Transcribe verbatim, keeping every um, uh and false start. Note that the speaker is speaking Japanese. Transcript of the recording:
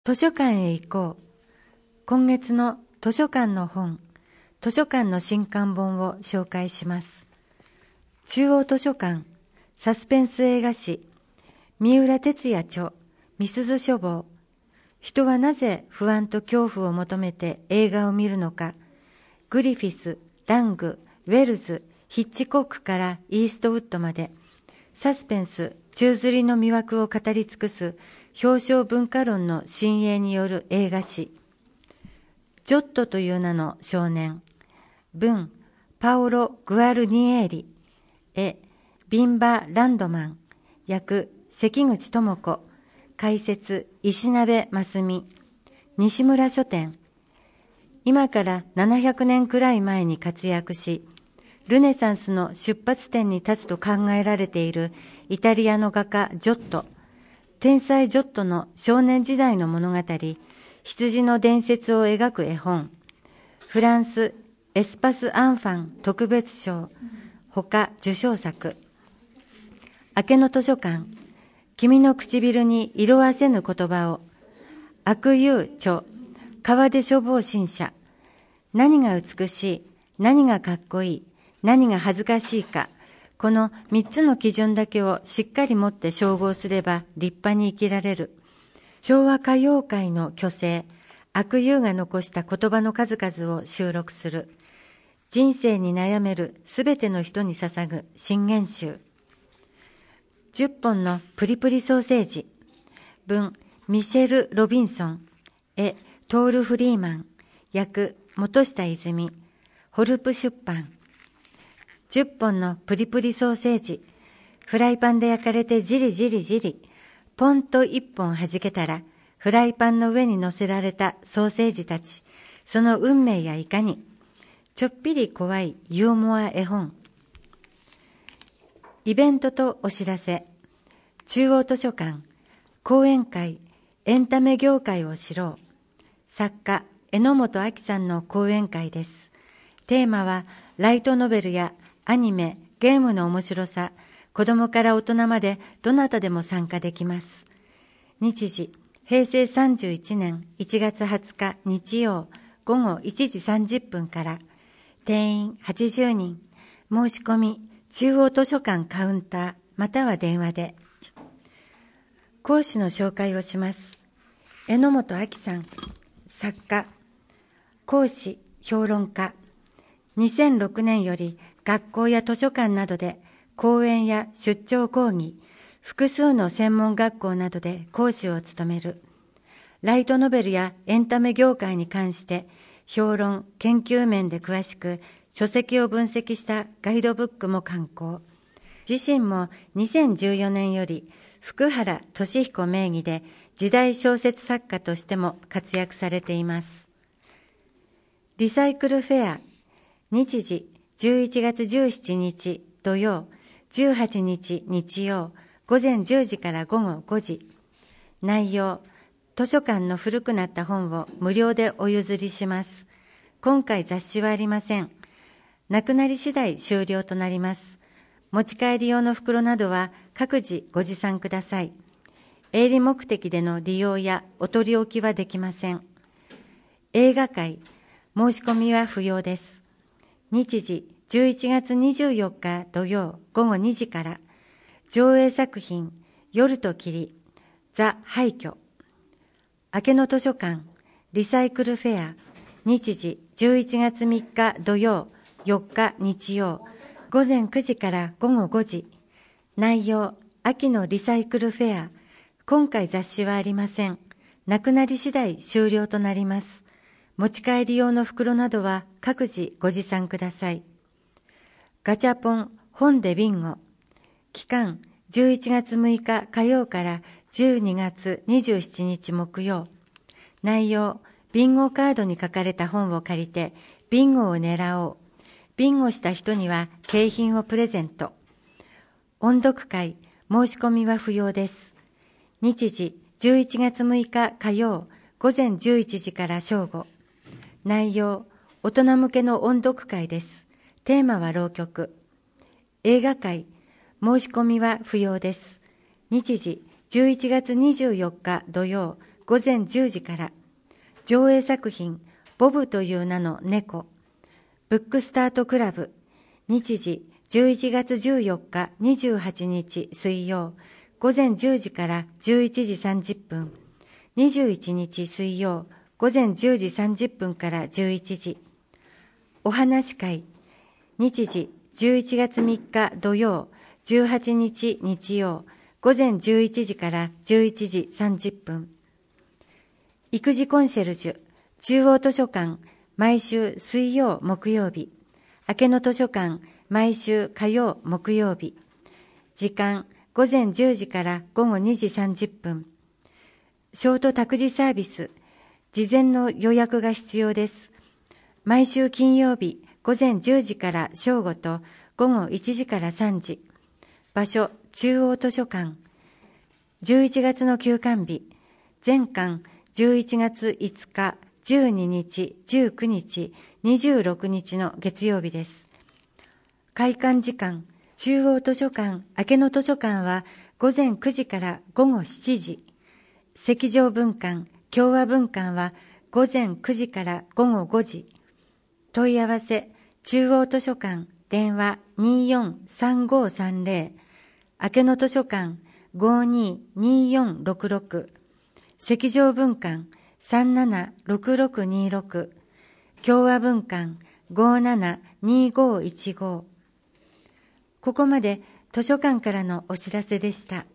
図書館へ行こう。今月の図書館の本、図書館の新刊本を紹介します。中央図書館、サスペンス映画史、三浦哲也著、みすゞ書房。人はなぜ不安と恐怖を求めて映画を見るのか。グリフィス、ラング、ウェルズ、ヒッチコックからイーストウッドまで、サスペンス、宙吊りの魅惑を語り尽くす表彰文化論の新鋭による映画史。ジョットという名の少年。文、パオロ・グアルニエーリ。絵、ビンバ・ランドマン。役、関口智子。解説、石鍋真澄。西村書店。今からななひゃくねんくらい前に活躍し、ルネサンスの出発点に立つと考えられているイタリアの画家ジョット。天才ジョットの少年時代の物語、羊の伝説を描く絵本、フランスエスパス・アンファン特別賞、ほか受賞作。明けの図書館、君の唇に色あせぬ言葉を、悪友著、川出処方新社。何が美しい、何がかっこいい、何が恥ずかしいか、この三つの基準だけをしっかり持って照合すれば立派に生きられる。昭和歌謡界の巨星、悪友が残した言葉の数々を収録する。人生に悩めるすべての人に捧ぐ新言集。じゅっぽんのプリプリソーセージ。文、ミシェル・ロビンソン。絵、トール・フリーマン。役、本下泉。ホルプ出版。じゅっぽんのプリプリソーセージ。フライパンで焼かれてじりじりじり。ポンと一本弾けたら、フライパンの上に乗せられたソーセージたち。その運命やいかに。ちょっぴり怖いユーモア絵本。イベントとお知らせ。中央図書館、講演会、エンタメ業界を知ろう。作家、榎本明さんの講演会です。テーマは、ライトノベルやアニメ、ゲームの面白さ、子供から大人までどなたでも参加できます。日時、へいせいさんじゅういちねんいちがつはつか日曜ごごいちじさんじゅっぷんから、定員はちじゅうにん、申し込み、中央図書館カウンター、または電話で。講師の紹介をします。榎本明さん、作家、講師、評論家。にせんろくねんより学校や図書館などで講演や出張講義、複数の専門学校などで講師を務める。ライトノベルやエンタメ業界に関して評論、研究面で詳しく書籍を分析したガイドブックも刊行。自身もにせんじゅうよねんより福原俊彦名義で時代小説作家としても活躍されています。リサイクルフェア、日時じゅういちがつじゅうしちにち土曜、じゅうはちにち日曜、午前じゅうじから午後ごじ。内容、図書館の古くなった本を無料でお譲りします。今回雑誌はありません。なくなり次第終了となります。持ち帰り用の袋などは各自ご持参ください。営利目的での利用やお取り置きはできません。映画会、申し込みは不要です。日時じゅういちがつにじゅうよっか土曜ごごにじから、上映作品、夜と霧、ザ・廃墟。明けの図書館、リサイクルフェア、日時じゅういちがつみっか土曜、よっか日曜、午前くじから午後ごじ。内容、秋のリサイクルフェア。今回雑誌はありません。なくなり次第終了となります。持ち帰り用の袋などは各自ご持参ください。ガチャポン本でビンゴ。期間じゅういちがつむいか火曜からじゅうにがつにじゅうしちにち木曜。内容、ビンゴカードに書かれた本を借りてビンゴを狙おう。ビンゴした人には景品をプレゼント。音読会、申し込みは不要です。日時じゅういちがつむいか火曜、午前じゅういちじから正午。内容、大人向けの音読会です。テーマは浪曲。映画会、申し込みは不要です。日時じゅういちがつにじゅうよっか土曜、 午前じゅうじから、上映作品ボブという名の猫、ブックスタートクラブ、日時じゅういちがつじゅうよっかにじゅうはちにち水曜、午前じゅうじからじゅういちじさんじゅっぷん、にじゅういちにち水曜、午前じゅうじさんじゅっぷんからじゅういちじ、お話会、日時じゅういちがつみっか土曜、じゅうはちにち日曜、午前じゅういちじからじゅういちじさんじゅっぷん、育児コンシェルジュ、中央図書館、毎週水曜木曜日、明けの図書館、毎週火曜木曜日、時間午前じゅうじから午後にじさんじゅっぷん、ショート託児サービス、事前の予約が必要です。毎週金曜日、午前じゅうじから正午と午後いちじからさんじ、場所、中央図書館。じゅういちがつの休館日、全館じゅういちがついつか、じゅうににち、じゅうくにち、にじゅうろくにちの月曜日です。開館時間、中央図書館、明けの図書館は午前くじから午後しちじ、積上分館、共和分館は午前くじから午後ごじ、問い合わせ、中央図書館、電話 にーよんさんごさんぜろ、明けの図書館 ごーにーにーよんろくろく、積上分館 さんななろくろくにーろく、共和分館 ごーななにーごいちご。ここまで図書館からのお知らせでした。